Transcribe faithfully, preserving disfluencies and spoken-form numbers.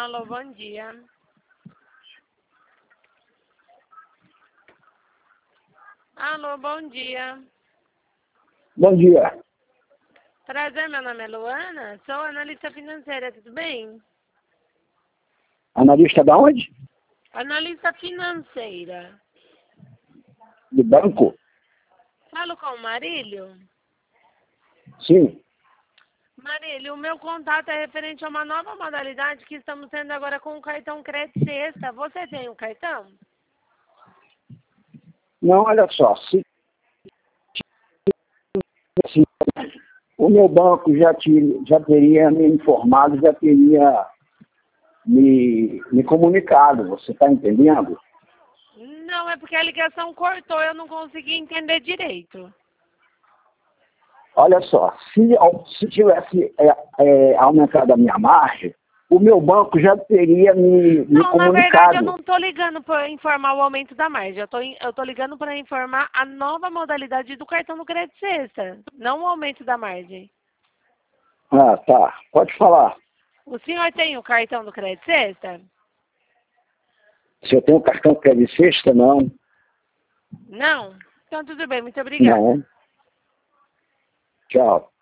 Alô, bom dia. Alô, bom dia. Bom dia. Prazer, meu nome é Luana, sou analista financeira, tudo bem? Analista da onde? Analista financeira. Do banco? Falo com o Marílio? Sim. Marílio, o meu contato é referente a uma nova modalidade que estamos tendo agora com o cartão Crédito Sexta. Você tem o cartão? Não, olha só. Se, se o meu banco já, te, já teria me informado, já teria me, me comunicado. Você está entendendo? Não, é porque a ligação cortou, eu não consegui entender direito. Olha só, se, se tivesse é, é, aumentado a minha margem, o meu banco já teria me, me Não, comunicado. na verdade eu não estou ligando para informar o aumento da margem, eu estou ligando para informar a nova modalidade do cartão do Crédito Sexta, não o aumento da margem. Ah, tá. Pode falar. O senhor tem o cartão do Crédito Sexta? Se eu tenho cartão crédito sexta, não. Não? Então tudo bem, muito obrigada. Não. Tchau.